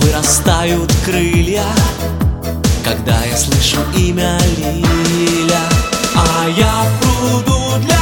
вырастают крылья, когда я слышу имя Лиля. А я в пруду для